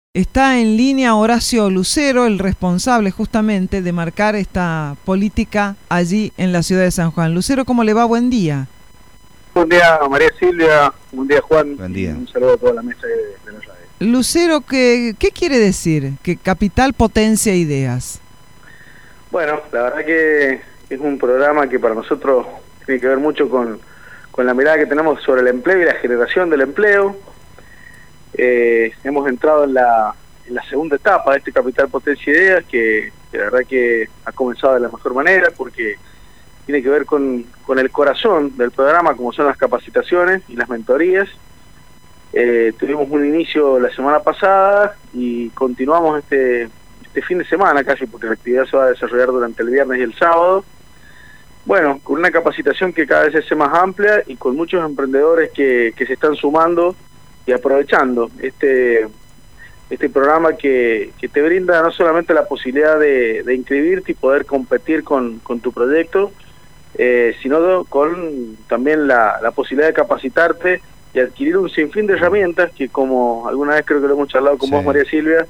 Está en línea Horacio Lucero, el responsable justamente de marcar esta política allí en la ciudad de San Juan. Lucero, ¿cómo le va? Buen día. Buen día, María Silvia. Buen día, Juan. Buen día. Un saludo a toda la mesa de la radio. Lucero, ¿qué quiere decir? Que Capital potencia ideas. Bueno, la verdad que es un programa que para nosotros tiene que ver mucho con la mirada que tenemos sobre el empleo y la generación del empleo. Hemos entrado en la segunda etapa de este Capital Potencia Ideas, que la verdad que ha comenzado de la mejor manera, porque tiene que ver con el corazón del programa, como son las capacitaciones y las mentorías. Tuvimos un inicio la semana pasada y continuamos este fin de semana casi, porque la actividad se va a desarrollar durante el viernes y el sábado. Bueno, con una capacitación que cada vez se hace más amplia y con muchos emprendedores que se están sumando y aprovechando este programa que te brinda no solamente la posibilidad de inscribirte y poder competir con tu proyecto, sino con también la posibilidad de capacitarte y adquirir un sinfín de herramientas que, como alguna vez creo que lo hemos charlado con vos, María Silvia,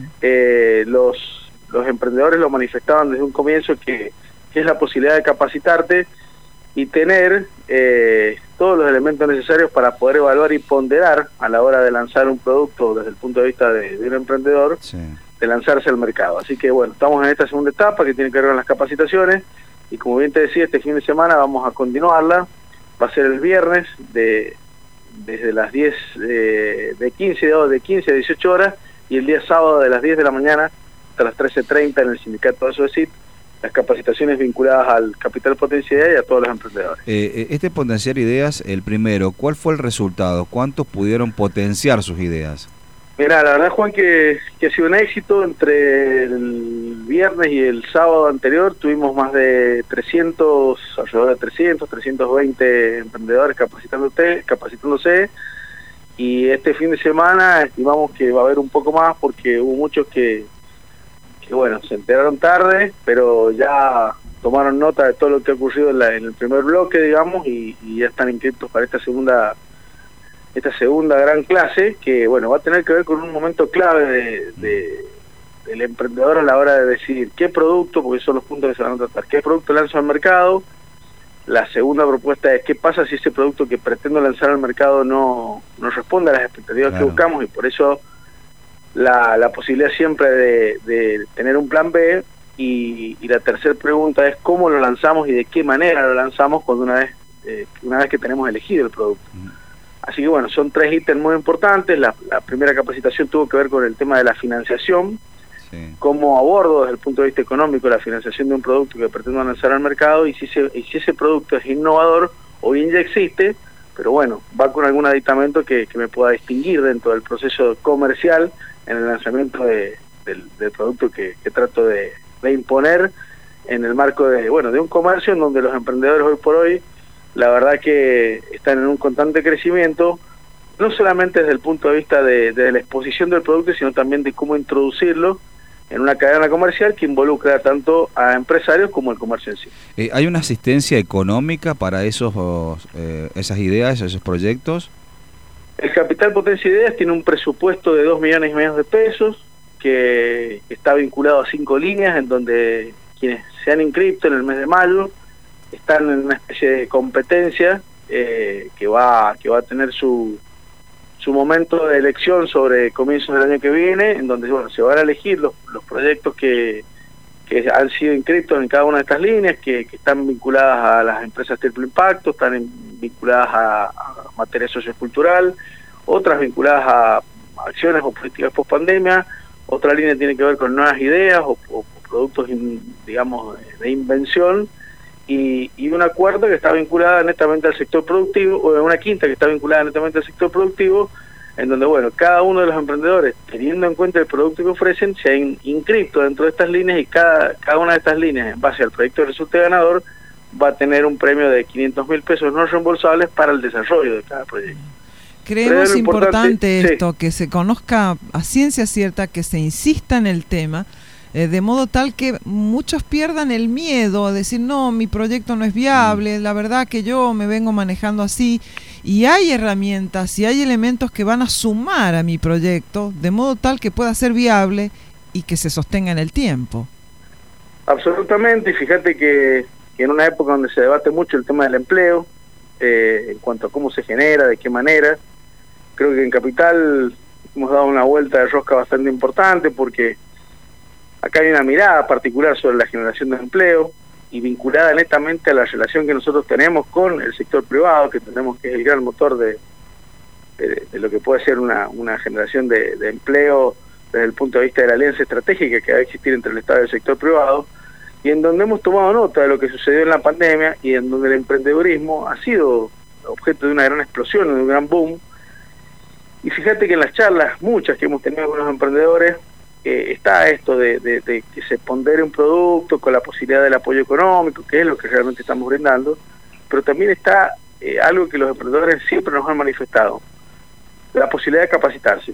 los emprendedores lo manifestaban desde un comienzo, que es la posibilidad de capacitarte y tener todos los elementos necesarios para poder evaluar y ponderar a la hora de lanzar un producto desde el punto de vista de un emprendedor, de lanzarse al mercado. Así que bueno, estamos en esta segunda etapa que tiene que ver con las capacitaciones y, como bien te decía, este fin de semana vamos a continuarla. Va a ser el viernes desde las 10 de 15 a 18 horas y el día sábado de las 10 de la mañana hasta las 13:30 en el sindicato de ASOECIT, las capacitaciones vinculadas al Capital Potencia Ideas y a todos los emprendedores. Este potenciar ideas, el primero, ¿cuál fue el resultado? ¿Cuántos pudieron potenciar sus ideas? Mira, la verdad, Juan, que ha sido un éxito. Entre el viernes y el sábado anterior tuvimos más de 300, alrededor de 320 emprendedores capacitándose, y este fin de semana estimamos que va a haber un poco más, porque hubo muchos que bueno, se enteraron tarde, pero ya tomaron nota de todo lo que ha ocurrido en el primer bloque, digamos, y ya están inscritos para esta segunda gran clase, que bueno, va a tener que ver con un momento clave del emprendedor a la hora de decidir qué producto, porque son los puntos que se van a tratar, qué producto lanzo al mercado. La segunda propuesta es qué pasa si ese producto que pretendo lanzar al mercado no responde a las expectativas que buscamos, y por eso la posibilidad siempre de tener un plan B. Y la tercera pregunta es cómo lo lanzamos y de qué manera lo lanzamos cuando una vez que tenemos elegido el producto. Así que bueno, son 3 ítems muy importantes. La primera capacitación tuvo que ver con el tema de la financiación, cómo abordo desde el punto de vista económico la financiación de un producto que pretendo lanzar al mercado, y si ese producto es innovador o bien ya existe, pero bueno, va con algún aditamento que me pueda distinguir dentro del proceso comercial en el lanzamiento del producto que trato de imponer en el marco de un comercio en donde los emprendedores hoy por hoy, la verdad que están en un constante crecimiento, no solamente desde el punto de vista de la exposición del producto, sino también de cómo introducirlo en una cadena comercial que involucra tanto a empresarios como al comercio en sí. ¿Hay una asistencia económica para esas ideas, esos proyectos? El Capital Potencia Ideas tiene un presupuesto de 2,5 millones de pesos, que está vinculado a 5 líneas, en donde quienes se han inscrito en el mes de mayo están en una especie de competencia que va a tener su momento de elección sobre comienzos del año que viene, en donde se van a elegir los proyectos que han sido inscritos en cada una de estas líneas, que están vinculadas a las empresas triple impacto, están vinculadas a materia sociocultural, otras vinculadas a acciones o políticas post pandemia, otra línea tiene que ver con nuevas ideas o productos, digamos, de invención, y una cuarta que está vinculada netamente al sector productivo, o una quinta que está vinculada netamente al sector productivo, en donde cada uno de los emprendedores, teniendo en cuenta el producto que ofrecen, se han inscrito dentro de estas líneas, y cada una de estas líneas, en base al proyecto que resulte ganador, va a tener un premio de 500.000 pesos no reembolsables para el desarrollo de cada proyecto. Creemos importante esto, que se conozca a ciencia cierta, que se insista en el tema, de modo tal que muchos pierdan el miedo a decir, no, mi proyecto no es viable, la verdad que yo me vengo manejando así, y hay herramientas y hay elementos que van a sumar a mi proyecto de modo tal que pueda ser viable y que se sostenga en el tiempo. Absolutamente, y fíjate que en una época donde se debate mucho el tema del empleo, en cuanto a cómo se genera, de qué manera, creo que en Capital hemos dado una vuelta de rosca bastante importante, porque acá hay una mirada particular sobre la generación de empleo y vinculada netamente a la relación que nosotros tenemos con el sector privado, que tenemos que es el gran motor de lo que puede ser una generación de empleo desde el punto de vista de la alianza estratégica que va a existir entre el Estado y el sector privado, y en donde hemos tomado nota de lo que sucedió en la pandemia y en donde el emprendedurismo ha sido objeto de una gran explosión, de un gran boom. Y fíjate que en las charlas, muchas que hemos tenido con los emprendedores, está esto de que se pondere un producto con la posibilidad del apoyo económico, que es lo que realmente estamos brindando, pero también está algo que los emprendedores siempre nos han manifestado, la posibilidad de capacitarse.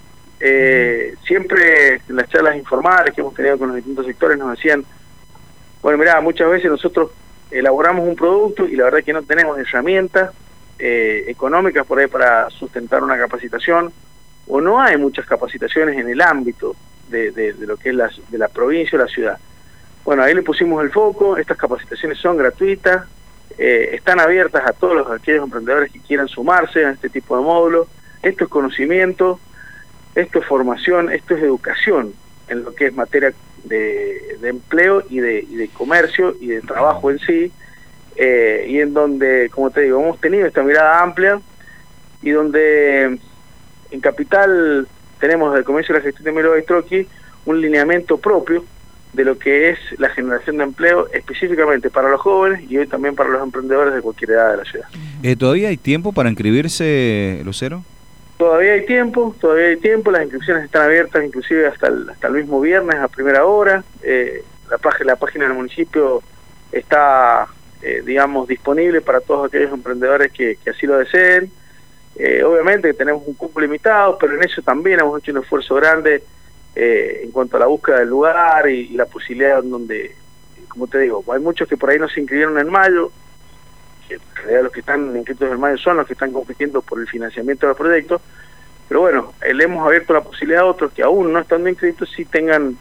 Siempre en las charlas informales que hemos tenido con los distintos sectores nos decían, bueno, mirá, muchas veces nosotros elaboramos un producto y la verdad es que no tenemos herramientas económicas por ahí para sustentar una capacitación, o no hay muchas capacitaciones en el ámbito de lo que es de la provincia o la ciudad. Bueno, ahí le pusimos el foco. Estas capacitaciones son gratuitas, están abiertas a todos aquellos emprendedores que quieran sumarse a este tipo de módulos. Esto es conocimiento, esto es formación, esto es educación en lo que es materia de empleo y de comercio y de trabajo en sí, y en donde, como te digo, hemos tenido esta mirada amplia, y donde en Capital tenemos desde el comienzo de la gestión de Emilio Baistrocchi un lineamiento propio de lo que es la generación de empleo específicamente para los jóvenes y hoy también para los emprendedores de cualquier edad de la ciudad. ¿Todavía hay tiempo para inscribirse, Lucero? Todavía hay tiempo, las inscripciones están abiertas inclusive hasta el mismo viernes a primera hora. La página del municipio está, digamos, disponible para todos aquellos emprendedores que así lo deseen. Obviamente tenemos un cupo limitado, pero en eso también hemos hecho un esfuerzo grande en cuanto a la búsqueda del lugar y la posibilidad donde, como te digo, hay muchos que por ahí no se inscribieron en mayo, que en realidad los que están inscritos en mayo son los que están compitiendo por el financiamiento de los proyectos, pero bueno, le hemos abierto la posibilidad a otros que aún no estando inscritos sí tengan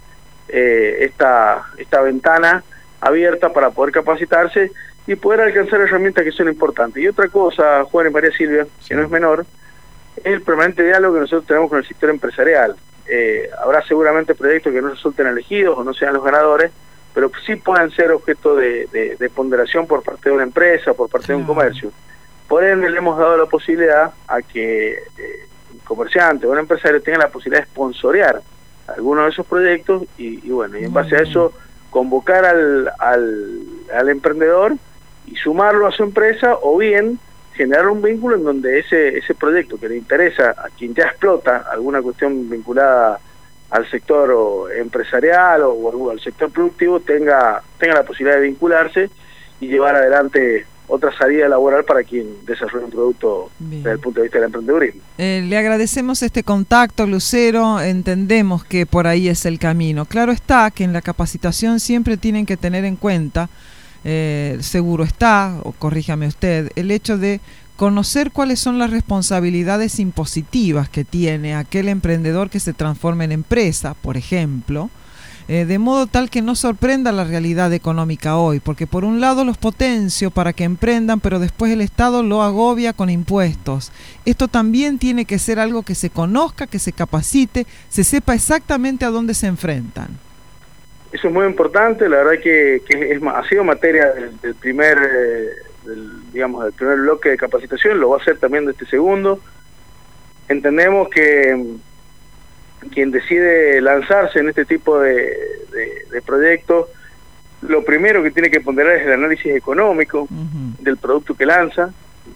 esta ventana abierta para poder capacitarse y poder alcanzar herramientas que son importantes. Y otra cosa, Juan y María Silvia, que no es menor, es el permanente diálogo que nosotros tenemos con el sector empresarial. Habrá seguramente proyectos que no resulten elegidos o no sean los ganadores, pero sí puedan ser objeto de ponderación por parte de una empresa, por parte de un comercio. Por ende, le hemos dado la posibilidad a que un comerciante o un empresario tenga la posibilidad de sponsorear algunos de esos proyectos y bueno, y en base a eso convocar al emprendedor y sumarlo a su empresa, o bien generar un vínculo en donde ese proyecto que le interesa a quien ya explota alguna cuestión vinculada al sector empresarial o al sector productivo tenga la posibilidad de vincularse y llevar adelante otra salida laboral para quien desarrolla un producto desde el punto de vista del emprendedurismo. Le agradecemos este contacto, Lucero, entendemos que por ahí es el camino. Claro está que en la capacitación siempre tienen que tener en cuenta, seguro está, o corríjame usted, el hecho de conocer cuáles son las responsabilidades impositivas que tiene aquel emprendedor que se transforma en empresa, por ejemplo, de modo tal que no sorprenda la realidad económica hoy, porque por un lado los potencio para que emprendan, pero después el Estado lo agobia con impuestos. Esto también tiene que ser algo que se conozca, que se capacite, se sepa exactamente a dónde se enfrentan. Eso es muy importante, la verdad que ha sido materia del primer bloque de capacitación, lo va a hacer también de este segundo. Entendemos que quien decide lanzarse en este tipo de proyectos, lo primero que tiene que ponderar es el análisis económico del producto que lanza,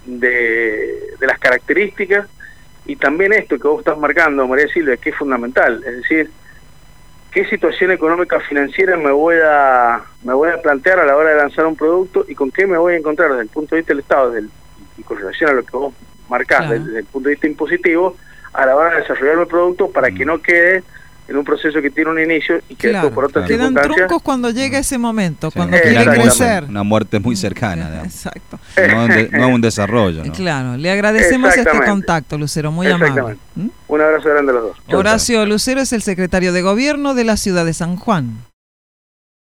de las características, y también esto que vos estás marcando, María Silvia, que es fundamental, es decir, qué situación económica financiera me voy a plantear a la hora de lanzar un producto y con qué me voy a encontrar desde el punto de vista del Estado y con relación a lo que vos marcás, claro, desde el punto de vista impositivo, a la hora de desarrollar el producto para que no quede en un proceso que tiene un inicio y que Claro, después por otras quedan circunstancias... truncos cuando llega ese momento, Sí, cuando al quiere final crecer. una muerte muy cercana, digamos. Exacto. No un desarrollo, ¿no? Claro, le agradecemos este Exactamente. contacto, Lucero, muy amable. Exactamente. ¿Mm? Un abrazo grande a los dos. Chau, Horacio Lucero es el secretario de Gobierno de la ciudad de San Juan.